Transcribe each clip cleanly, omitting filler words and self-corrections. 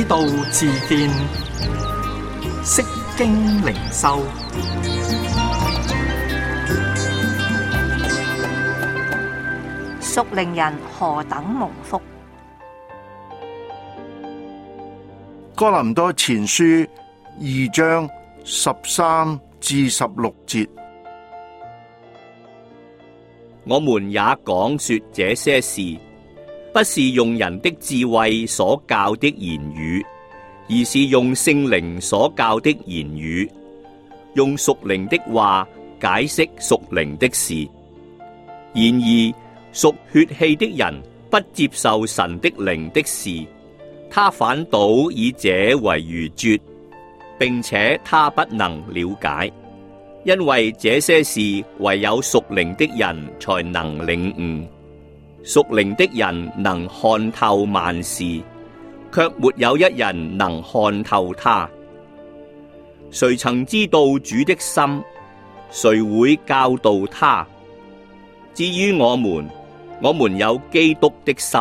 道自見，釋經靈修。 屬靈人何等蒙福。 哥林多前書2章13至16節， 我們也講說這些事，不是用人的智慧所教的言語，而是用聖靈所教的言語，用屬靈的話解釋屬靈的事。然而屬血氣的人不接受神的靈的事，他反倒以這為愚拙，並且他不能了解，因為這些事唯有屬靈的人才能領悟。屬靈的人能看透萬事，卻沒有一人能看透他。誰曾知道主的心？誰會教導他？至於我們有基督的心。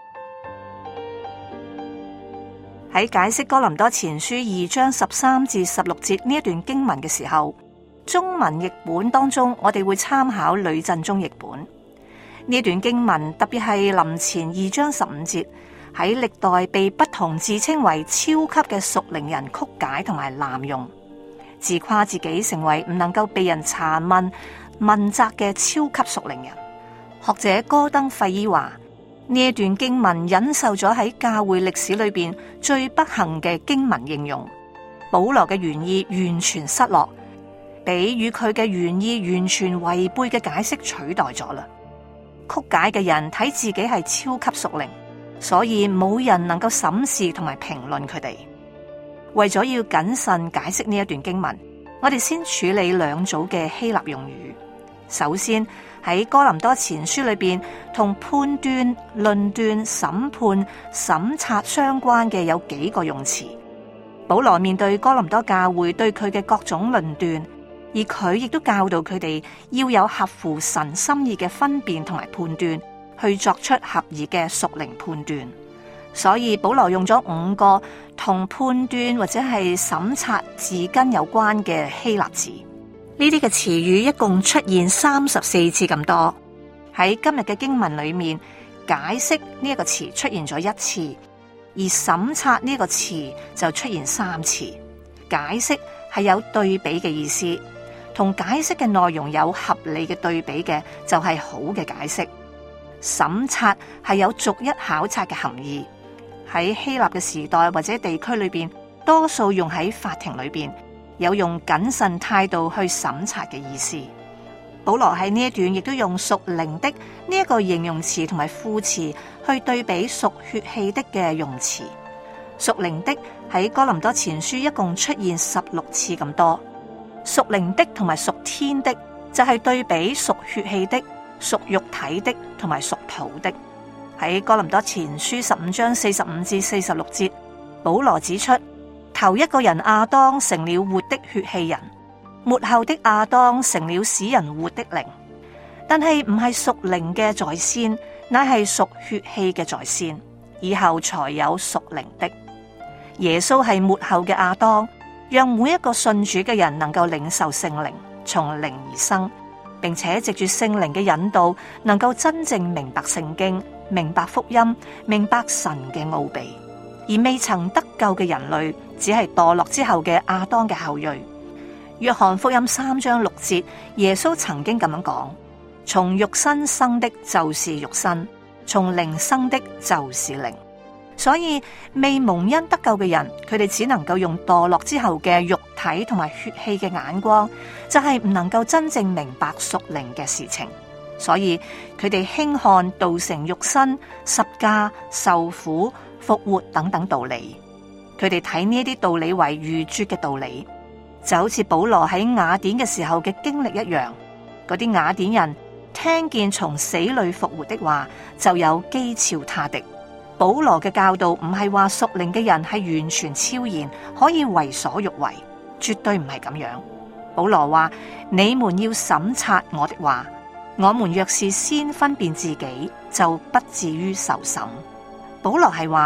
喺解釋哥林多前書2章13至16節呢一段經文嘅時候，中文譯本當中我哋會參考呂振中譯本。呢段經文特別係臨前2章15節，喺歷代被不同自稱為超級嘅屬靈人曲解同埋濫用，自誇自己成為唔能夠被人查問問責嘅超級屬靈人。學者戈登費爾話，呢一段經文忍受咗喺教會歷史裏邊最不幸嘅經文應用，保羅嘅原意完全失落，俾與佢嘅原意完全違背嘅解釋取代咗啦。曲解嘅人睇自己係超級屬靈，所以冇人能夠審視同埋評論佢哋。為咗要謹慎解釋呢一段經文，我哋先處理兩組嘅希臘用語。首先喺哥林多前書裏邊，同判斷、論斷、審判、審察相關嘅有幾個用詞。保羅面對哥林多教會對佢嘅各種論斷，而佢亦都教導佢哋要有合乎神心意嘅分辨同埋判斷，去作出合宜嘅屬靈判斷。所以保羅用咗5個同判斷或者係審察字根有關嘅希臘字。呢啲嘅詞語一共出現34次咁多。喺今日嘅經文裏面，解釋呢一個詞出現咗1次，而審察呢個詞就出現3次。解釋係有對比嘅意思，同解釋嘅內容有合理嘅對比嘅就係好嘅解釋。審察係有逐一考察嘅含義，喺希臘嘅時代或者地區裏邊，多數用喺法庭裏邊，有用謹慎態度去審察嘅意思。保羅喺呢一段亦都用屬靈的呢一個形容詞同埋副詞去對比屬血氣的嘅用詞。屬靈的喺哥林多前書一共出現16次咁多。屬靈的同埋屬天的就係對比屬血氣的、屬肉體的同埋屬土的。喺哥林多前書15章45至46節，保羅指出，頭一個人亞當成了活的血氣人，末後的亞當成了使人活的靈。但係唔係屬靈嘅在先，乃係屬血氣嘅在先，以後才有屬靈的。耶穌係末後嘅亞當，讓每一個信主嘅人能夠領受聖靈，從靈而生，並且藉住聖靈嘅引導，能夠真正明白聖經，明白福音，明白神嘅奧秘。而未曾得救嘅人類，只係墮落之後嘅亞當嘅後裔。約翰福音3章6節，耶穌曾經咁樣講：從肉身生的就是肉身，從靈生的就是靈。所以未蒙恩得救嘅人，佢哋只能夠用墮落之後嘅肉體同埋血氣嘅眼光，就係唔能夠真正明白屬靈嘅事情。所以佢哋輕看道成肉身、十架、受苦、復活等等道理。佢哋睇呢啲道理為愚拙嘅道理，就好似保羅喺雅典嘅時候嘅經歷一樣。嗰啲雅典人聽見從死裏復活的話，就有譏誚他的。保羅嘅教導唔係話屬靈嘅人係完全超然，可以為所欲為，絕對唔係咁樣。保羅話：你們要審察我的話，我們若是先分辨自己，就不至於受審。保羅係話，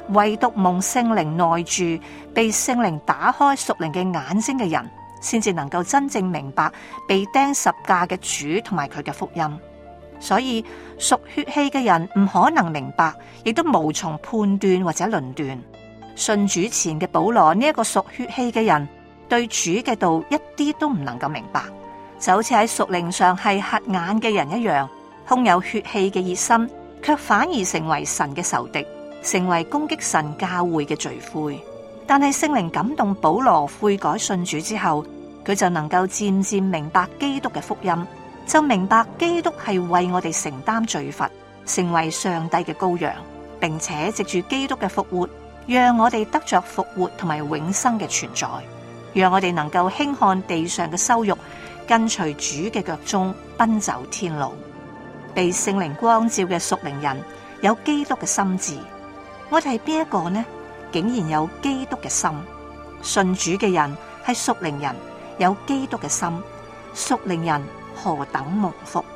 唯獨蒙聖靈內住，被聖靈打開屬靈嘅眼睛嘅人，先至能夠真正明白被釘十架嘅主同埋佢嘅福音。所以屬血氣嘅人唔可能明白，亦都無從判斷或者論斷。信主前嘅保羅呢一個屬血氣嘅人，對主嘅道一啲都唔能夠明白，就好似喺屬靈上係瞎眼嘅人一樣，空有血氣嘅熱心，卻反而成為神嘅仇敵，成為攻擊神教會嘅罪魁。但係聖靈感動保羅悔改信主之後，佢就能夠漸漸明白基督嘅福音，就明白基督係為我哋承擔罪罰，成為上帝嘅羔羊，並且藉住基督嘅復活，讓我哋得着復活同埋永生嘅存在，讓我哋能夠輕看地上嘅羞辱，跟隨主嘅腳蹤奔走天路。被聖靈光照嘅屬靈人有基督嘅心志。我哋係邊一個呢？竟然有基督嘅心。信主嘅人係屬靈人，有基督嘅心。屬靈人何等蒙福！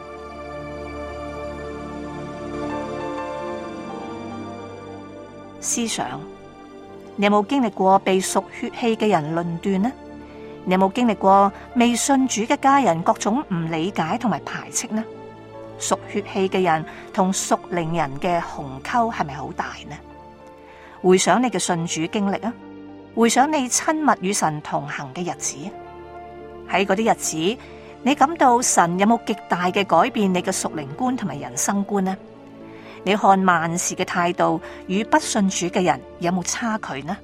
思想，你有冇經歷過被屬血氣嘅人論斷呢？你有冇經歷過未信主嘅家人各種唔理解同埋排斥呢？屬血氣嘅人同屬靈人嘅鴻溝係咪好大呢？回想你嘅信主經歷啊，回想你親密與神同行嘅日子，喺嗰啲日子，你感到神有冇極大嘅改變你嘅屬靈觀同埋人生觀呢？你看萬事嘅態度與不信主嘅人有冇差距呢？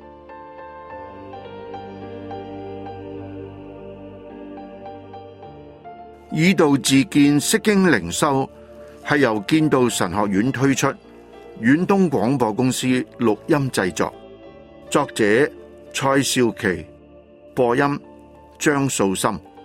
以道自見，釋經靈修係由建道神學院推出，遠東廣播公司錄音製作，作者蔡少琪，播音張素心。